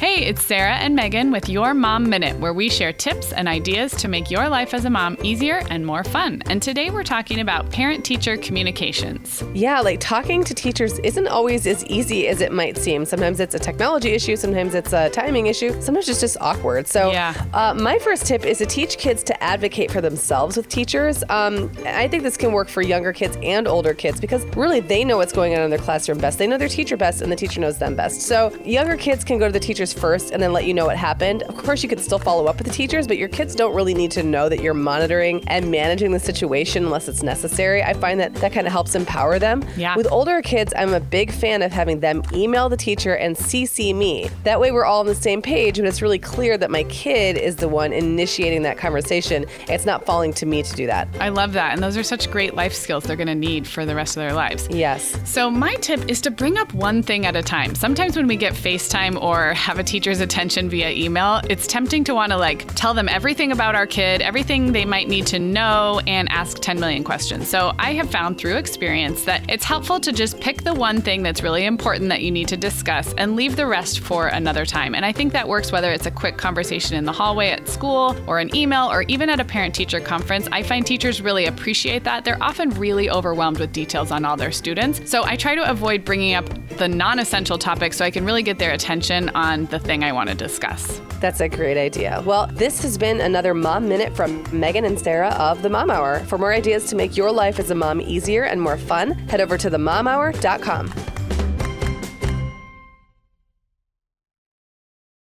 Hey, it's Sarah and Megan with Your Mom Minute, where we share tips and ideas to make your life as a mom easier and more fun. And today we're talking about parent-teacher communications. Yeah, like talking to teachers isn't always as easy as it might seem. Sometimes it's a technology issue, sometimes it's a timing issue, sometimes it's just awkward. So my first tip is to teach kids to advocate for themselves with teachers. I think this can work for younger kids and older kids because really they know what's going on in their classroom best. They know their teacher best and the teacher knows them best. So younger kids can go to the teachers first and then let you know what happened. Of course, you could still follow up with the teachers, but your kids don't really need to know that you're monitoring and managing the situation unless it's necessary. I find that kind of helps empower them. Yeah. With older kids, I'm a big fan of having them email the teacher and CC me. That way we're all on the same page, but it's really clear that my kid is the one initiating that conversation. It's not falling to me to do that. I love that. And those are such great life skills they're going to need for the rest of their lives. Yes. So my tip is to bring up one thing at a time. Sometimes when we get FaceTime or have a teacher's attention via email, it's tempting to want to tell them everything about our kid, everything they might need to know, and ask 10 million questions. So I have found through experience that it's helpful to just pick the one thing that's really important that you need to discuss and leave the rest for another time. And I think that works whether it's a quick conversation in the hallway at school or an email or even at a parent-teacher conference. I find teachers really appreciate that. They're often really overwhelmed with details on all their students. So I try to avoid bringing up the non-essential topics so I can really get their attention on the thing I want to discuss. That's a great idea. Well, this has been another Mom Minute from Megan and Sarah of The Mom Hour. For more ideas to make your life as a mom easier and more fun, head over to themomhour.com.